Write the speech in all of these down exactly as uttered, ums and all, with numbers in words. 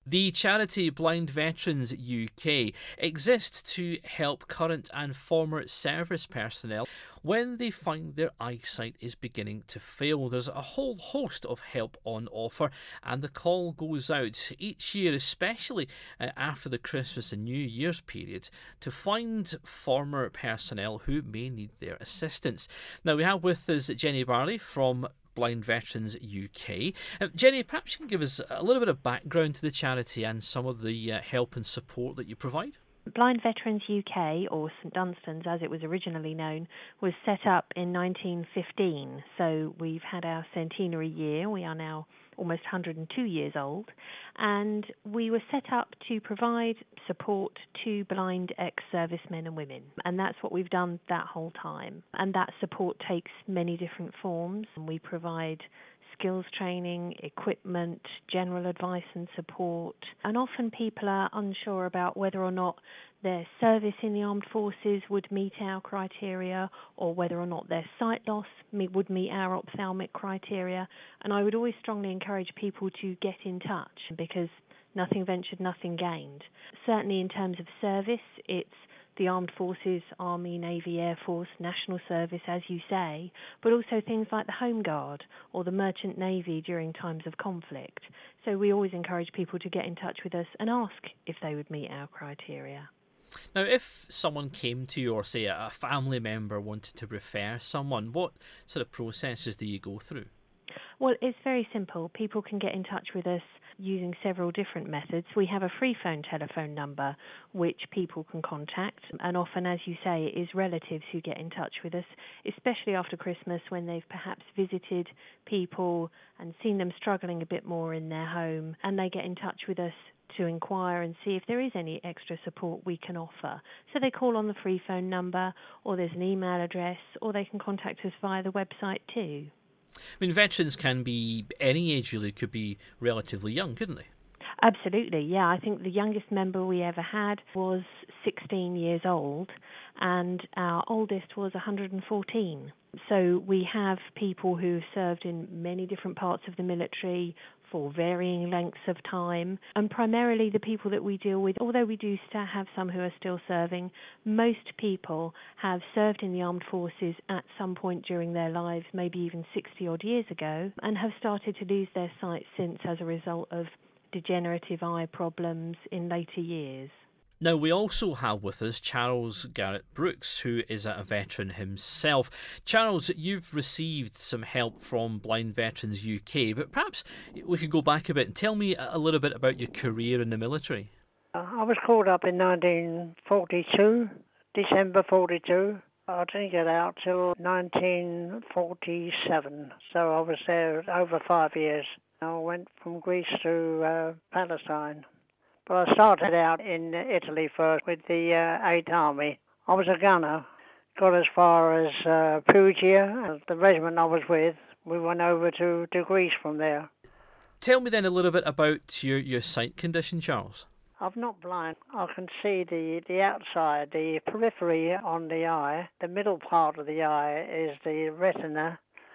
The charity Blind Veterans U K exists to help current and former service personnel when they find their eyesight is beginning to fail. There's a whole host of help on offer, and the call goes out each year, especially uh, after the Christmas and New Year's period, to find former personnel who may need their assistance. Now, we have with us Jenny Barley from Blind Veterans U K. Uh, Jenny, perhaps you can give us a little bit of background to the charity and some of the uh, help and support that you provide. Blind Veterans U K, or St Dunstan's as it was originally known, was set up in nineteen fifteen. So we've had our centenary year. We are now almost one hundred two years old. And we were set up to provide support to blind ex-servicemen and women. And that's what we've done that whole time. And that support takes many different forms. We provide skills training, equipment, general advice and support. And often people are unsure about whether or not their service in the armed forces would meet our criteria, or whether or not their sight loss would meet our ophthalmic criteria. And I would always strongly encourage people to get in touch, because nothing ventured, nothing gained. Certainly in terms of service, it's the Armed Forces, Army, Navy, Air Force, National Service, as you say, but also things like the Home Guard or the Merchant Navy during times of conflict. So we always encourage people to get in touch with us and ask if they would meet our criteria. Now, if someone came to you, or say a family member wanted to refer someone, what sort of processes do you go through? Well, it's very simple. People can get in touch with us using several different methods. We have a free phone telephone number which people can contact, and often, as you say, it is relatives who get in touch with us, especially after Christmas, when they've perhaps visited people and seen them struggling a bit more in their home, and they get in touch with us to inquire and see if there is any extra support we can offer. So they call on the free phone number, or there's an email address, or they can contact us via the website too. I mean, veterans can be any age, really. Could be relatively young, couldn't they? Absolutely, yeah. I think the youngest member we ever had was sixteen years old, and our oldest was one hundred fourteen. So we have people who served in many different parts of the military for varying lengths of time, and primarily the people that we deal with, although we do still have some who are still serving, most people have served in the armed forces at some point during their lives, maybe even sixty odd years ago, and have started to lose their sight since as a result of degenerative eye problems in later years. Now, we also have with us Charles Garrett Brooks, who is a veteran himself. Charles, you've received some help from Blind Veterans U K, but perhaps we could go back a bit and tell me a little bit about your career in the military. I was called up in nineteen forty-two, December forty-two. I didn't get out till nineteen forty-seven, so I was there over five years. I went from Greece to uh, Palestine. But I started out in Italy first with the uh, Eighth Army. I was a gunner, got as far as uh, Perugia. The regiment I was with, we went over to, to Greece from there. Tell me then a little bit about your, your sight condition, Charles. I'm not blind. I can see the, the outside, the periphery on the eye. The middle part of the eye is the retina,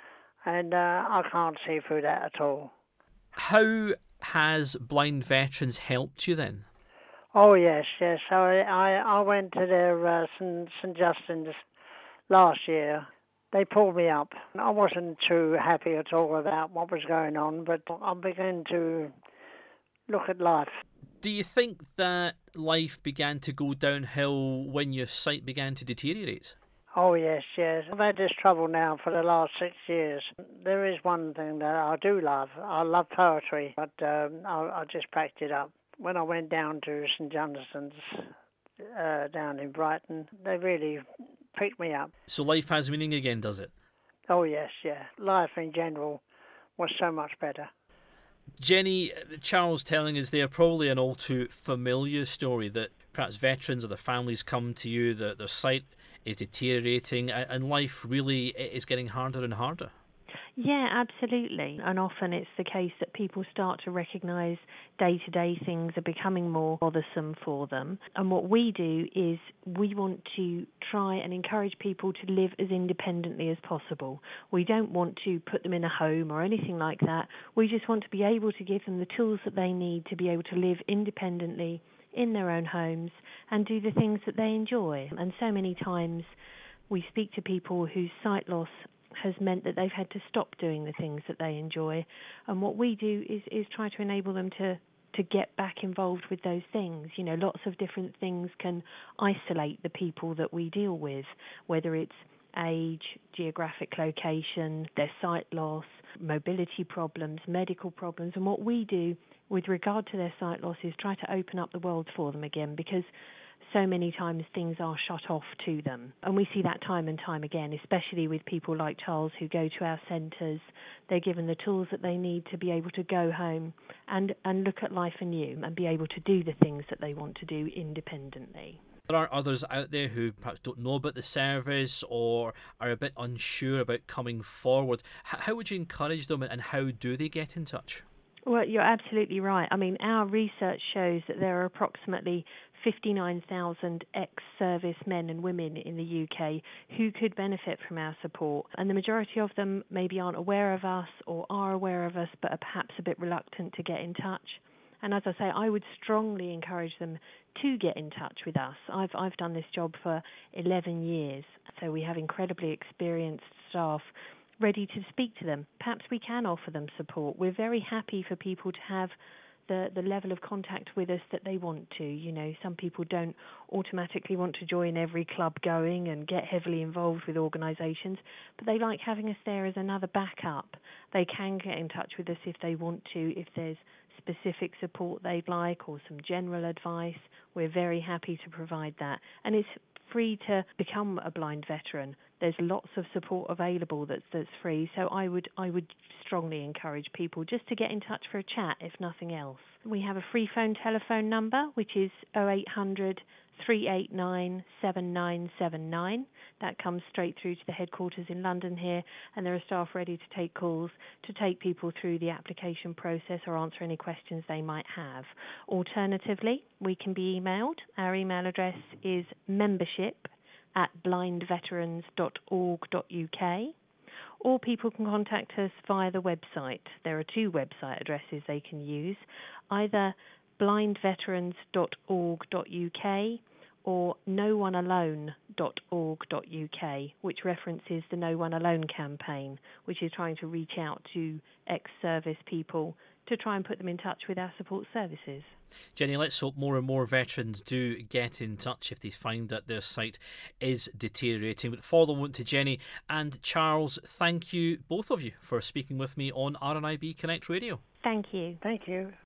and uh, I can't see through that at all. How has Blind Veterans helped you then? Oh, yes, yes. So I, I, I went to their uh, St St Justin's last year. They pulled me up. I wasn't too happy at all about what was going on, but I began to look at life. Do you think that life began to go downhill when your sight began to deteriorate? Oh, yes, yes. I've had this trouble now for the last six years. There is one thing that I do love. I love poetry, but um, I, I just packed it up. When I went down to St Johnston's uh, down in Brighton, they really picked me up. So life has meaning again, does it? Oh, yes, yeah. Life in general was so much better. Jenny, Charles telling us there probably an all too familiar story that perhaps veterans or their families come to you, that their sight is deteriorating and life really is getting harder and harder. Yeah, absolutely. And often it's the case that people start to recognise day-to-day things are becoming more bothersome for them. And what we do is we want to try and encourage people to live as independently as possible. We don't want to put them in a home or anything like that. We just want to be able to give them the tools that they need to be able to live independently in their own homes and do the things that they enjoy. And so many times we speak to people whose sight loss has meant that they've had to stop doing the things that they enjoy. And what we do is, is try to enable them to, to get back involved with those things. You know, lots of different things can isolate the people that we deal with, whether it's age, geographic location, their sight loss, mobility problems, medical problems. And what we do with regard to their sight loss is try to open up the world for them again, because so many times things are shut off to them. And we see that time and time again, especially with people like Charles who go to our centres. They're given the tools that they need to be able to go home and, and look at life anew and be able to do the things that they want to do independently. There are others out there who perhaps don't know about the service or are a bit unsure about coming forward. H- how would you encourage them, and how do they get in touch? Well, you're absolutely right. I mean, our research shows that there are approximately fifty-nine thousand ex-service men and women in the U K who could benefit from our support. And the majority of them maybe aren't aware of us or are aware of us but are perhaps a bit reluctant to get in touch. And as I say, I would strongly encourage them to get in touch with us. I've I've done this job for eleven years, so we have incredibly experienced staff ready to speak to them. Perhaps we can offer them support. We're very happy for people to have the, the level of contact with us that they want to. You know, some people don't automatically want to join every club going and get heavily involved with organisations, but they like having us there as another backup. They can get in touch with us if they want to, if there's specific support they'd like or some general advice. We're very happy to provide that. And it's free to become a blind veteran. There's lots of support available that's that's free. So I would I would strongly encourage people just to get in touch for a chat, if nothing else. We have a free phone telephone number, which is oh eight hundred, three eight nine, seven nine seven nine. That comes straight through to the headquarters in London here, and there are staff ready to take calls to take people through the application process or answer any questions they might have. Alternatively, we can be emailed. Our email address is membership at blind veterans dot org dot U K, or people can contact us via the website. There are two website addresses they can use, either blind veterans dot org dot U K or no one alone dot org dot U K, which references the No One Alone campaign, which is trying to reach out to ex-service people to try and put them in touch with our support services. Jenny, let's hope more and more veterans do get in touch if they find that their sight is deteriorating. But for the moment, to Jenny and Charles, thank you, both of you, for speaking with me on R N I B Connect Radio. Thank you. Thank you.